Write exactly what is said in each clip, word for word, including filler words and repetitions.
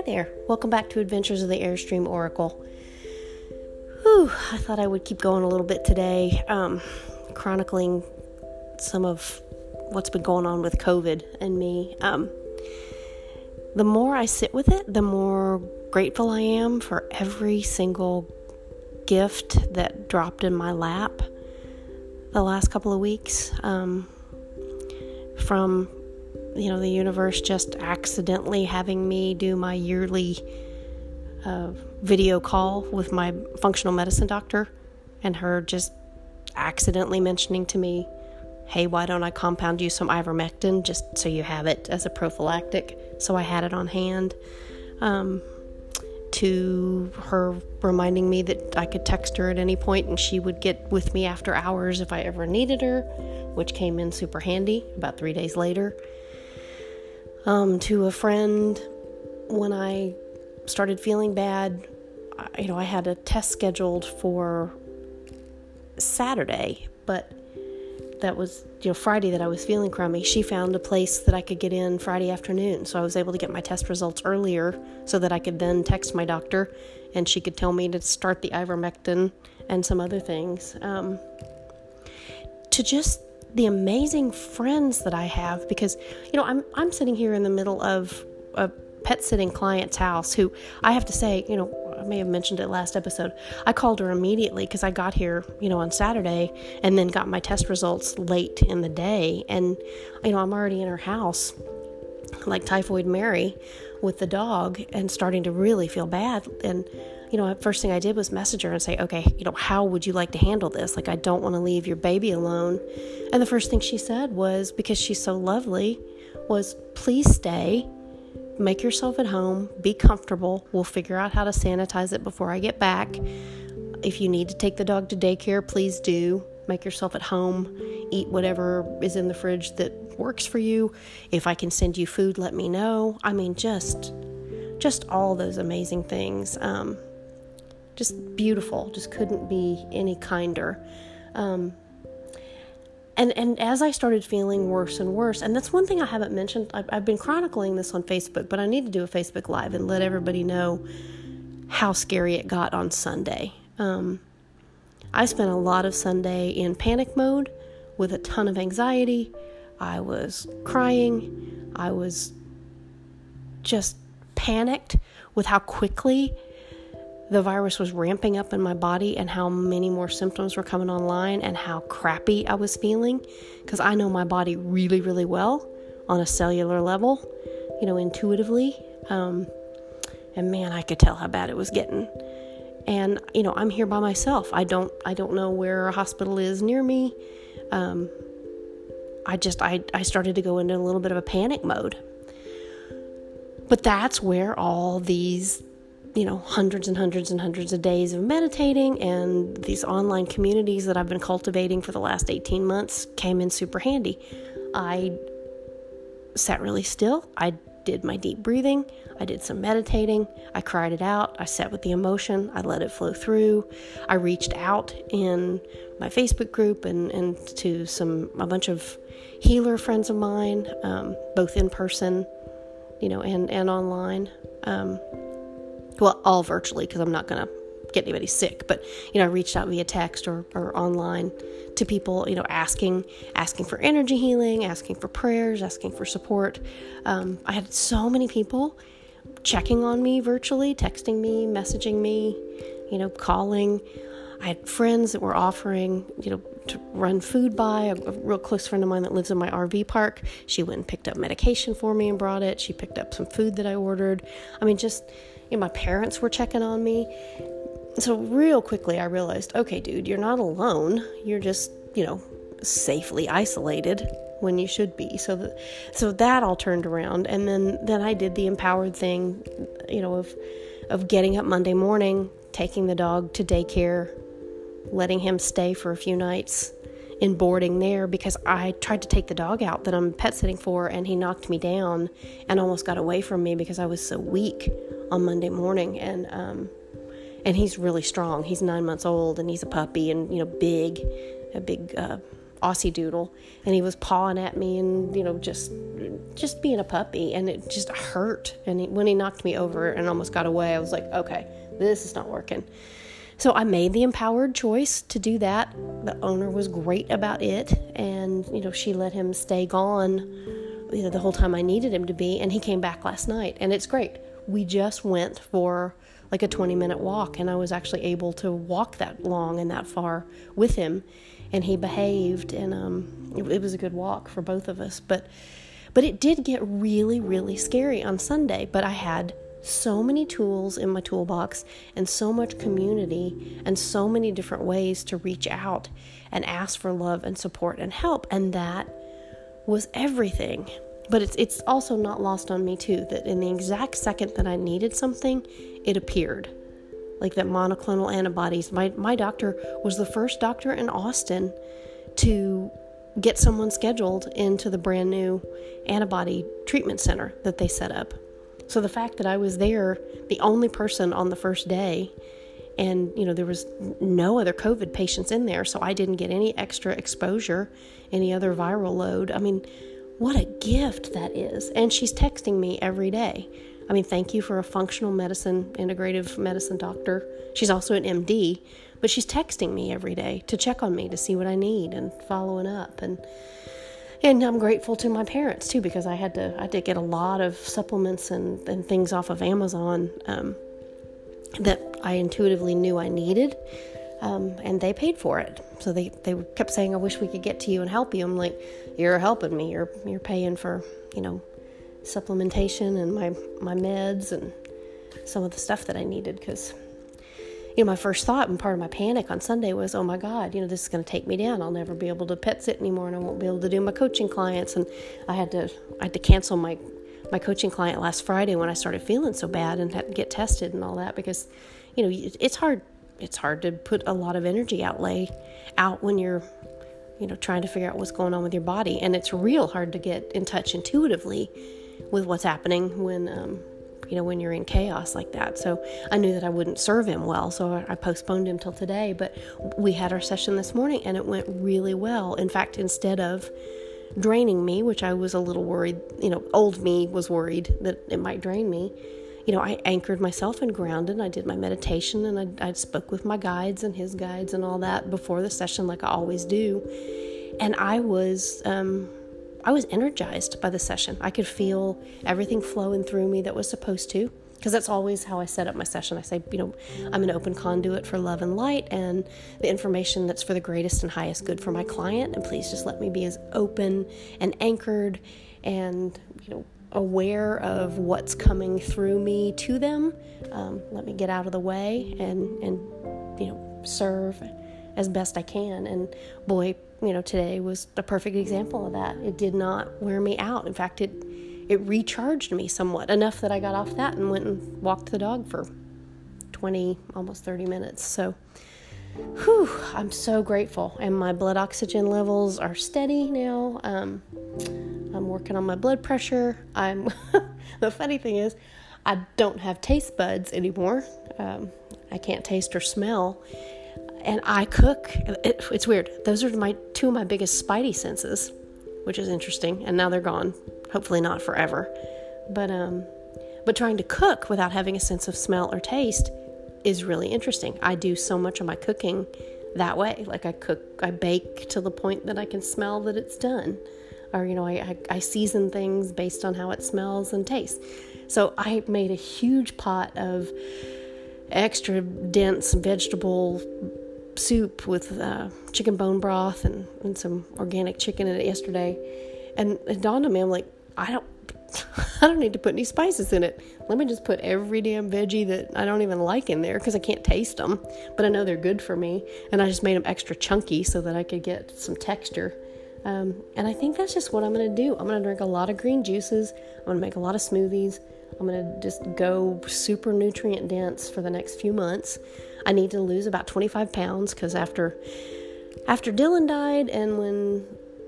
there. Welcome back to Adventures of the Airstream Oracle. Whew, I thought I would keep going a little bit today, um, chronicling some of what's been going on with COVID and me. Um, the more I sit with it, the more grateful I am for every single gift that dropped in my lap the last couple of weeks. Um, from you know, the universe just accidentally having me do my yearly uh, video call with my functional medicine doctor, and her just accidentally mentioning to me, hey, why don't I compound you some ivermectin just so you have it as a prophylactic? So I had it on hand. Um, to her reminding me that I could text her at any point and she would get with me after hours if I ever needed her, which came in super handy about three days later. Um, to a friend, when I started feeling bad, I, you know, I had a test scheduled for Saturday, but that was, you know, Friday that I was feeling crummy. She found a place that I could get in Friday afternoon, so I was able to get my test results earlier so that I could then text my doctor and she could tell me to start the ivermectin and some other things. Um, to just the amazing friends that I have, because, you know, I'm I'm sitting here in the middle of a pet sitting client's house who, I have to say, you know, I may have mentioned it last episode. I called her immediately because I got here, you know, on Saturday and then got my test results late in the day. And, you know, I'm already in her house like Typhoid Mary with the dog and starting to really feel bad. And, you know, first thing I did was message her and say, okay, you know, how would you like to handle this? Like, I don't want to leave your baby alone. And the first thing she said was, because she's so lovely, was please stay, make yourself at home, be comfortable. We'll figure out how to sanitize it before I get back. If you need to take the dog to daycare, please do. Make yourself at home, eat whatever is in the fridge that works for you. If I can send you food, let me know. I mean, just, just all those amazing things. Um, just beautiful. Just couldn't be any kinder. Um, and, and as I started feeling worse and worse, and that's one thing I haven't mentioned. I've, I've been chronicling this on Facebook, but I need to do a Facebook Live and let everybody know how scary it got on Sunday. Um, I spent a lot of Sunday in panic mode with a ton of anxiety. I was crying. I was just panicked with how quickly the virus was ramping up in my body and how many more symptoms were coming online and how crappy I was feeling, because I know my body really, really well on a cellular level, you know, intuitively. Um, and man, I could tell how bad it was getting. And, you know, I'm here by myself. I don't, I don't know where a hospital is near me. Um, I just, I, I started to go into a little bit of a panic mode. But that's where all these, you know, hundreds and hundreds and hundreds of days of meditating and these online communities that I've been cultivating for the last eighteen months came in super handy. I sat really still. I did my deep breathing. I did some meditating. I cried it out. I sat with the emotion. I let it flow through. I reached out in my Facebook group and, and to some, a bunch of healer friends of mine, um, both in person, you know, and, and online. Um, well, all virtually, because I'm not going to get anybody sick, but, you know, I reached out via text or, or online to people, you know, asking, asking for energy healing, asking for prayers, asking for support. Um, I had so many people checking on me virtually, texting me, messaging me, you know, calling. I had friends that were offering, you know, to run food by. A, a real close friend of mine that lives in my R V park, she went and picked up medication for me and brought it. She picked up some food that I ordered. I mean, just, you know, my parents were checking on me. So real quickly I realized, okay, dude, you're not alone. You're just, you know, safely isolated when you should be. So the, so that all turned around. And then, then I did the empowered thing, you know, of, of getting up Monday morning, taking the dog to daycare, letting him stay for a few nights in boarding there, because I tried to take the dog out that I'm pet sitting for, and he knocked me down and almost got away from me because I was so weak on Monday morning. And, um, and he's really strong. He's nine months old and he's a puppy and, you know, big, a big, uh, Aussie Doodle, and he was pawing at me and, you know, just just being a puppy, and it just hurt. And he, when he knocked me over and almost got away, I was like, okay, this is not working. So I made the empowered choice to do that. The owner was great about it, and, you know, she let him stay gone, you know, the whole time I needed him to be, and he came back last night, and it's great. We just went for like a twenty minute walk, and I was actually able to walk that long and that far with him, and he behaved, and um, it, it was a good walk for both of us. But but it did get really, really scary on Sunday, but I had so many tools in my toolbox and so much community and so many different ways to reach out and ask for love and support and help, and that was everything. But it's it's also not lost on me too that in the exact second that I needed something, it appeared. Like that monoclonal antibodies. My my doctor was the first doctor in Austin to get someone scheduled into the brand new antibody treatment center that they set up. So the fact that I was there, the only person on the first day, and, you know, there was no other COVID patients in there, so I didn't get any extra exposure, any other viral load. I mean, what a gift that is. And she's texting me every day. I mean, thank you for a functional medicine, integrative medicine doctor. She's also an M D, but she's texting me every day to check on me, to see what I need, and following up. And and I'm grateful to my parents too, because I had to I did get a lot of supplements and, and things off of Amazon um, that I intuitively knew I needed. Um, and they paid for it. So they, they kept saying, I wish we could get to you and help you. I'm like, you're helping me. You're you're paying for, you know, supplementation and my, my meds and some of the stuff that I needed. Because, you know, my first thought and part of my panic on Sunday was, oh my God, you know, this is going to take me down. I'll never be able to pet sit anymore, and I won't be able to do my coaching clients. And I had to I had to cancel my, my coaching client last Friday when I started feeling so bad and had to get tested and all that, because, you know, it's hard. It's hard to put a lot of energy outlay out when you're, you know, trying to figure out what's going on with your body. And it's real hard to get in touch intuitively with what's happening when, um, you know, when you're in chaos like that. So I knew that I wouldn't serve him well, so I postponed him till today. But we had our session this morning, and it went really well. In fact, instead of draining me, which I was a little worried, you know, old me was worried that it might drain me, you know, I anchored myself and grounded. I did my meditation, and I, I spoke with my guides and his guides and all that before the session, like I always do. And I was, um, I was energized by the session. I could feel everything flowing through me that was supposed to, because that's always how I set up my session. I say, you know, I'm an open conduit for love and light and the information that's for the greatest and highest good for my client. And please just let me be as open and anchored and, you know, aware of what's coming through me to them. Um, let me get out of the way and, and, you know, serve as best I can. And boy, you know, today was a perfect example of that. It did not wear me out. In fact, it, it recharged me somewhat, enough that I got off that and went and walked the dog for twenty, almost thirty minutes. So, whew, I'm so grateful. And my blood oxygen levels are steady now. Um, I'm working on my blood pressure. I'm the funny thing is, I don't have taste buds anymore. Um, I can't taste or smell, and I cook. It, it's weird. Those are my two of my biggest spidey senses, which is interesting. And now they're gone. Hopefully not forever. But um, but trying to cook without having a sense of smell or taste is really interesting. I do so much of my cooking that way. Like I cook, I bake to the point that I can smell that it's done. Or, you know, I, I, I season things based on how it smells and tastes. So I made a huge pot of extra dense vegetable soup with uh, chicken bone broth and, and some organic chicken in it yesterday. And it dawned on me, I'm like, I don't, I don't need to put any spices in it. Let me just put every damn veggie that I don't even like in there, because I can't taste them, but I know they're good for me. And I just made them extra chunky so that I could get some texture. Um, and I think that's just what I'm going to do. I'm going to drink a lot of green juices. I'm going to make a lot of smoothies. I'm going to just go super nutrient dense for the next few months. I need to lose about twenty-five pounds, because after, after Dylan died, and when,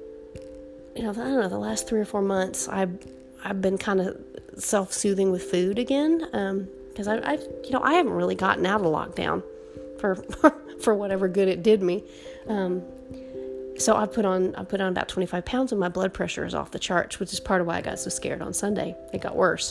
you know, I don't know, the last three or four months, I've, I've been kind of self-soothing with food again. Um, cause I, I, you know, I haven't really gotten out of lockdown for, for whatever good it did me. Um, so I put on I put on about twenty-five pounds, and my blood pressure is off the charts, which is part of why I got so scared on Sunday. It got worse.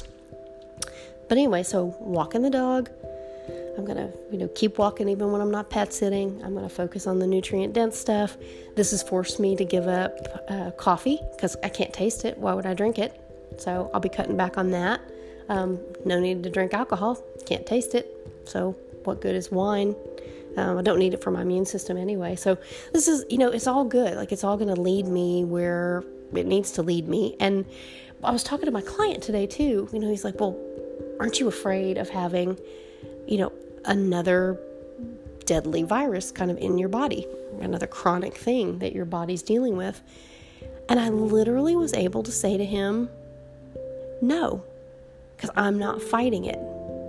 But anyway, so walking the dog. I'm going to, you know, keep walking even when I'm not pet sitting. I'm going to focus on the nutrient-dense stuff. This has forced me to give up uh, coffee because I can't taste it. Why would I drink it? So I'll be cutting back on that. Um, no need to drink alcohol. Can't taste it. So what good is wine? Um, I don't need it for my immune system anyway. So this is, you know, it's all good. Like, it's all going to lead me where it needs to lead me. And I was talking to my client today too. You know, he's like, well, aren't you afraid of having, you know, another deadly virus kind of in your body, another chronic thing that your body's dealing with? And I literally was able to say to him, no, because I'm not fighting it.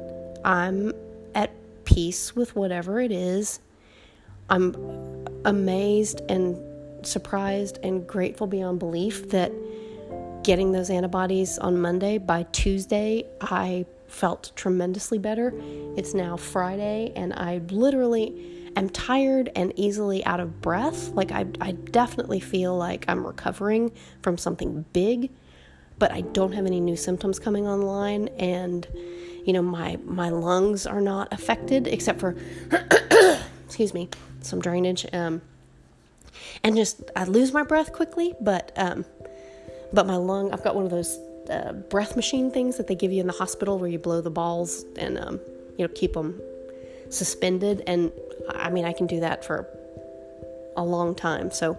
I'm at peace with whatever it is. I'm amazed and surprised and grateful beyond belief that getting those antibodies on Monday, by Tuesday, I felt tremendously better. It's now Friday, and I literally am tired and easily out of breath. Like, I, I definitely feel like I'm recovering from something big, but I don't have any new symptoms coming online, and, you know, my, my lungs are not affected, except for, excuse me, some drainage, um, and just, I lose my breath quickly, but, um, but my lung, I've got one of those Uh, breath machine things that they give you in the hospital where you blow the balls and, um, you know, keep them suspended. And I mean, I can do that for a long time. So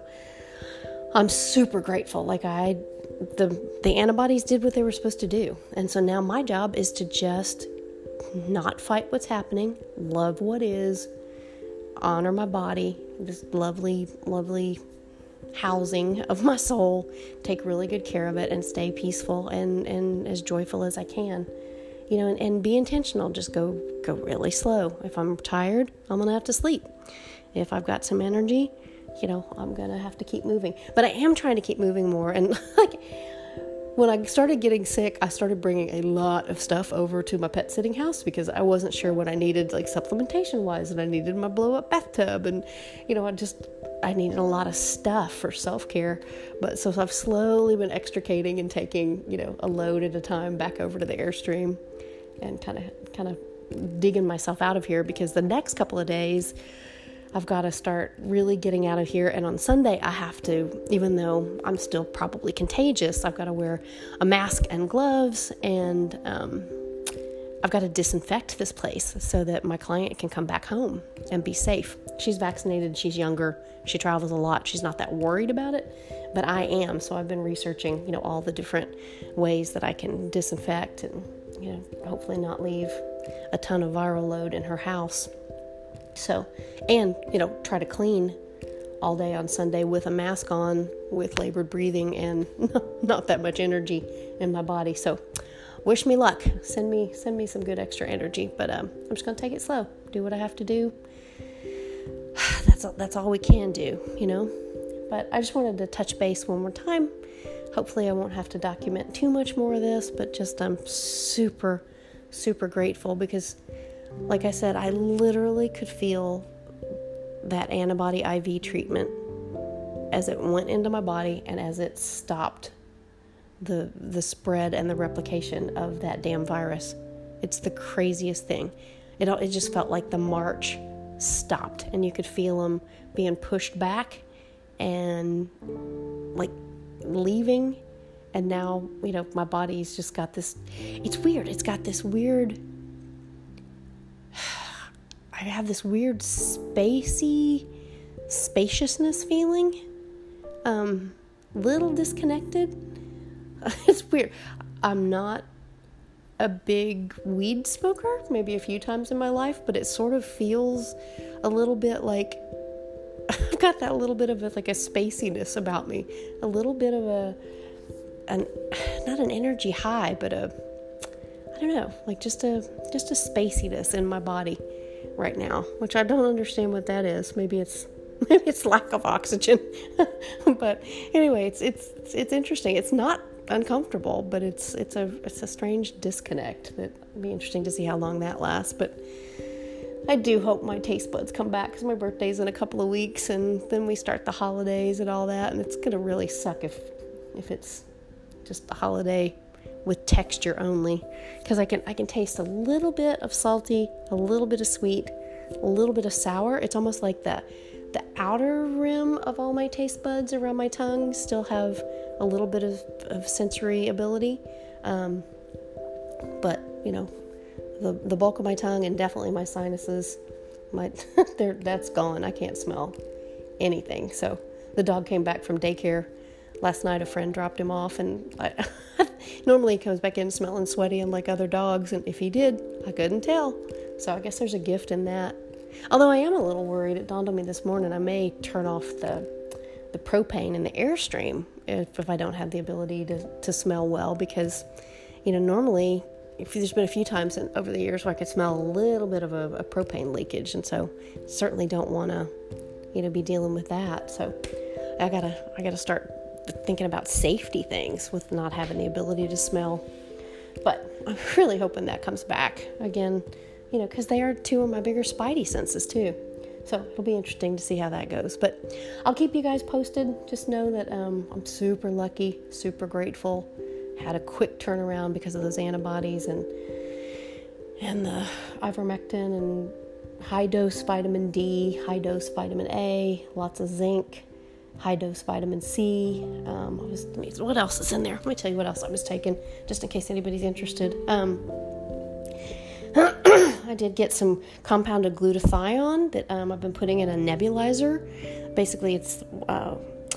I'm super grateful. Like I, the, the antibodies did what they were supposed to do. And so now my job is to just not fight what's happening, love what is, honor my body, this lovely, lovely housing of my soul, take really good care of it, and stay peaceful and, and as joyful as I can, you know, and, and be intentional. Just go, go really slow. If I'm tired, I'm going to have to sleep. If I've got some energy, you know, I'm going to have to keep moving, but I am trying to keep moving more. And like, when I started getting sick, I started bringing a lot of stuff over to my pet sitting house because I wasn't sure what I needed, like supplementation wise, and I needed my blow up bathtub, and, you know, I just, I needed a lot of stuff for self-care. But so I've slowly been extricating and taking, you know, a load at a time back over to the Airstream and kind of, kind of digging myself out of here, because the next couple of days I've got to start really getting out of here. And on Sunday, I have to, even though I'm still probably contagious, I've got to wear a mask and gloves, and um, I've got to disinfect this place so that my client can come back home and be safe. She's vaccinated. She's younger. She travels a lot. She's not that worried about it, but I am. So I've been researching, you know, all the different ways that I can disinfect and, you know, hopefully not leave a ton of viral load in her house. So, and, you know, try to clean all day on Sunday with a mask on, with labored breathing and not that much energy in my body. So wish me luck. Send me, send me some good extra energy, but um, I'm just going to take it slow, do what I have to do. That's, that's all we can do, you know, but I just wanted to touch base one more time. Hopefully I won't have to document too much more of this, but just, I'm super, super grateful because, like I said, I literally could feel that antibody I V treatment as it went into my body and as it stopped the the spread and the replication of that damn virus. It's the craziest thing. It it just felt like the march stopped, and you could feel them being pushed back and like leaving. And now, you know, my body's just got this, it's weird. It's got this weird, I have this weird spacey spaciousness feeling. Um, little disconnected. It's weird. I'm not a big weed smoker, maybe a few times in my life, but it sort of feels a little bit like I've got that little bit of a, like a spaciness about me, a little bit of a, an, not an energy high, but a, I don't know, like just a, just a spaciness in my body right now, which I don't understand what that is. Maybe it's, maybe it's lack of oxygen, but anyway, it's, it's, it's interesting. It's not uncomfortable, but it's, it's a, it's a strange disconnect that would be interesting to see how long that lasts. But I do hope my taste buds come back because my birthday's in a couple of weeks, and then we start the holidays and all that, and it's gonna really suck if if it's just a holiday with texture only, because I can I can taste a little bit of salty, a little bit of sweet, a little bit of sour. It's almost like the the outer rim of all my taste buds around my tongue still have a little bit of, of sensory ability, um, but you know, the the bulk of my tongue and definitely my sinuses, my they're that's gone. I can't smell anything. So the dog came back from daycare last night. A friend dropped him off, and I, normally he comes back in smelling sweaty and like other dogs, and if he did, I couldn't tell. So I guess there's a gift in that. Although I am a little worried, it dawned on me this morning, I may turn off the the propane in the Airstream if, if I don't have the ability to, to smell well, because, you know, normally if there's been a few times in, over the years where I could smell a little bit of a, a propane leakage, and so certainly don't want to, you know, be dealing with that. So I gotta I gotta start thinking about safety things with not having the ability to smell. But I'm really hoping that comes back again, you know, because they are two of my bigger spidey senses too. So it'll be interesting to see how that goes. But I'll keep you guys posted. Just know that um, I'm super lucky, super grateful. Had a quick turnaround because of those antibodies and and the ivermectin and high dose vitamin D, high dose vitamin A, lots of zinc, high dose vitamin C. Um, I was, what else is in there? Let me tell you what else I was taking, just in case anybody's interested. Um, I did get some compounded glutathione that um, I've been putting in a nebulizer. Basically, it's uh,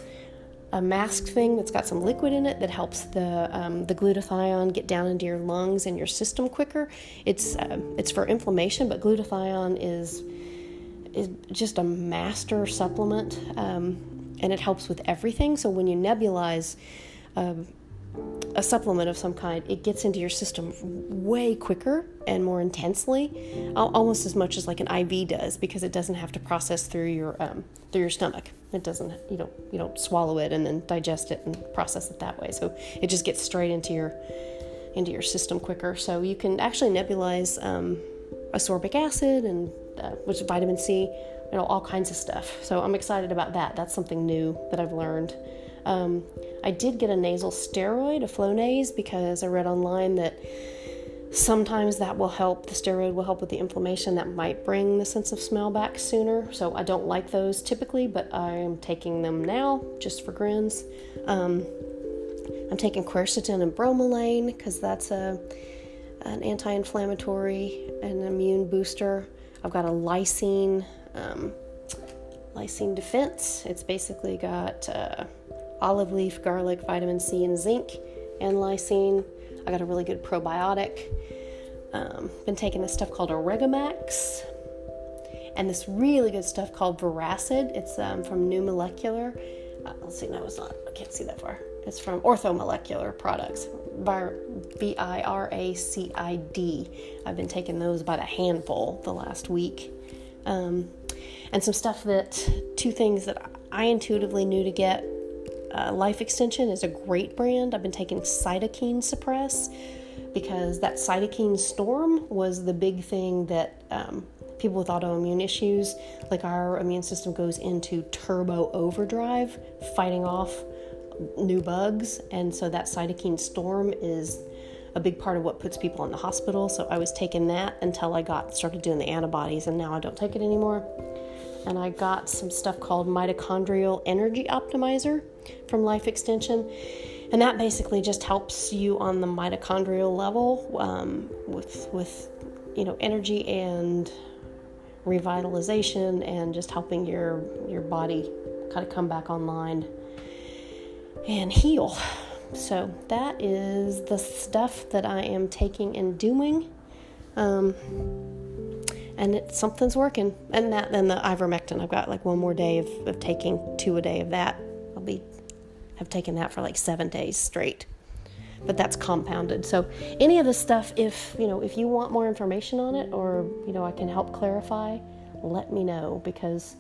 a mask thing that's got some liquid in it that helps the um, the glutathione get down into your lungs and your system quicker. It's uh, it's for inflammation, but glutathione is is just a master supplement, um, and it helps with everything. So when you nebulize um, a supplement of some kind, it gets into your system way quicker and more intensely, almost as much as like an I V does, because it doesn't have to process through your um, through your stomach. It doesn't, you don't you don't swallow it and then digest it and process it that way. So it just gets straight into your into your system quicker. So you can actually nebulize um, ascorbic acid and uh, which is vitamin C, you know, all kinds of stuff. So I'm excited about that. That's something new that I've learned. Um, I did get a nasal steroid, a Flonase, because I read online that sometimes that will help, the steroid will help with the inflammation that might bring the sense of smell back sooner. So I don't like those typically, but I'm taking them now just for grins. Um, I'm taking quercetin and bromelain because that's a an anti-inflammatory and immune booster. I've got a lysine, um, lysine defense. It's basically got uh, olive leaf, garlic, vitamin C, and zinc, and lysine. I got a really good probiotic. Um, been taking this stuff called Oregamax, and this really good stuff called Viracid. It's um, from New Molecular. Uh, let's see, no, it's not. I can't see that far. It's from Orthomolecular Products, V I R A C I D. I've been taking those about a handful the last week. Um, and some stuff that, two things that I intuitively knew to get. Uh, Life Extension is a great brand. I've been taking Cytokine Suppress because that cytokine storm was the big thing that um, people with autoimmune issues, like our immune system goes into turbo overdrive, fighting off new bugs. And so that cytokine storm is a big part of what puts people in the hospital. So I was taking that until I got started doing the antibodies, and now I don't take it anymore. And I got some stuff called Mitochondrial Energy Optimizer from Life Extension. And that basically just helps you on the mitochondrial level um, with, with, you know, energy and revitalization and just helping your, your body kind of come back online and heal. So that is the stuff that I am taking and doing. Um... And it, something's working. And that, then the ivermectin, I've got like one more day of, of taking two a day of that. I'll be, have taken that for like seven days straight. But that's compounded. So any of this stuff, if, you know, if you want more information on it, or, you know, I can help clarify, let me know, because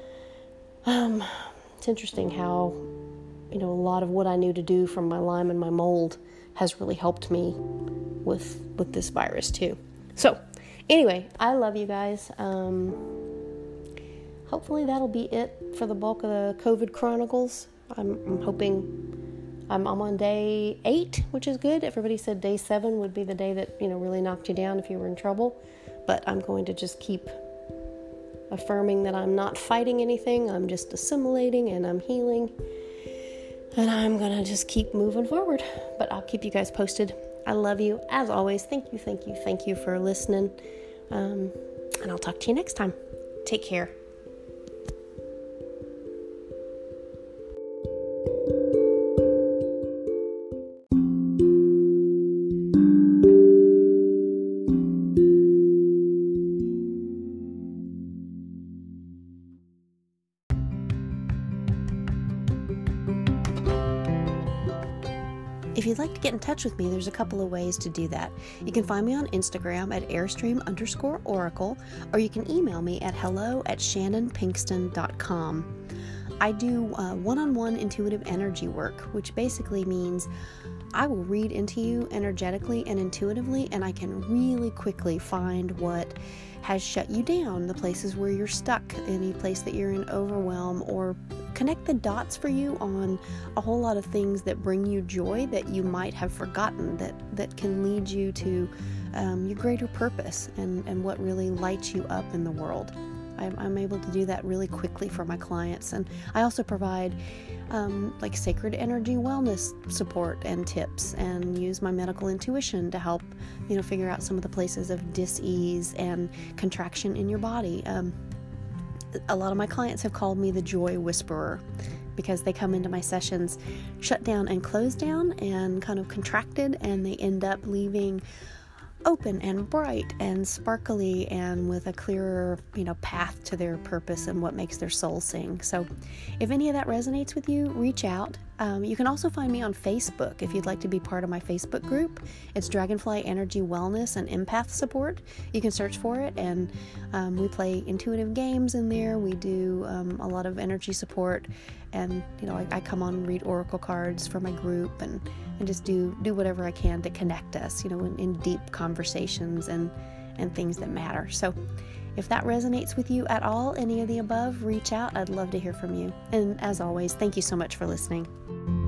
um, it's interesting how, you know, a lot of what I knew to do from my Lyme and my mold has really helped me with, with this virus too. So Anyway, I love you guys. Um, hopefully that'll be it for the bulk of the COVID Chronicles. I'm, I'm hoping I'm, I'm on day eight, which is good. Everybody said day seven would be the day that, you know, really knocked you down if you were in trouble. But I'm going to just keep affirming that I'm not fighting anything. I'm just assimilating and I'm healing. And I'm going to just keep moving forward. But I'll keep you guys posted. I love you. As always, thank you, thank you, thank you for listening. Um, and I'll talk to you next time. Take care. If you'd like to get in touch with me, there's a couple of ways to do that. You can find me on Instagram at airstream underscore oracle, or you can email me at hello at shannon pinkston dot com. I do uh, one-on-one intuitive energy work, which basically means I will read into you energetically and intuitively, and I can really quickly find what has shut you down, the places where you're stuck, any place that you're in overwhelm, or connect the dots for you on a whole lot of things that bring you joy that you might have forgotten, that, that can lead you to um, your greater purpose and, and what really lights you up in the world. I'm, I'm able to do that really quickly for my clients. And I also provide um, like sacred energy wellness support and tips, and use my medical intuition to help, you know, figure out some of the places of dis-ease and contraction in your body. Um, a lot of my clients have called me the joy whisperer, because they come into my sessions shut down and closed down and kind of contracted, and they end up leaving open and bright and sparkly and with a clearer, you know, path to their purpose and what makes their soul sing. So if any of that resonates with you, reach out. Um, you can also find me on Facebook if you'd like to be part of my Facebook group. It's Dragonfly Energy Wellness and Empath Support. You can search for it, and um, we play intuitive games in there. We do um, a lot of energy support, and you know, I, I come on and read oracle cards for my group, and, and just do do whatever I can to connect us, you know, in, in deep conversations and and things that matter. So if that resonates with you at all, any of the above, reach out. I'd love to hear from you. And as always, thank you so much for listening.